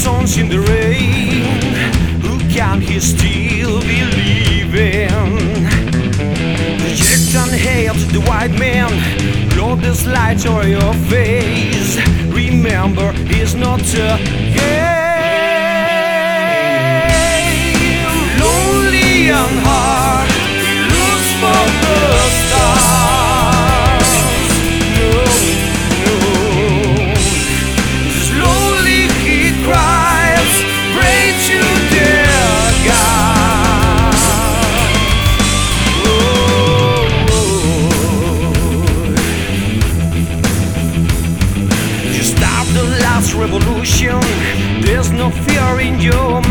songs in the rain. Who can he still believe in? Reject and hate the white man, blow this light on your face. Remember, he's not a game. Lonely and hard, he looks for the stars. No, no. Slowly he cries, pray to their God. You start the last revolution. There's no fear in your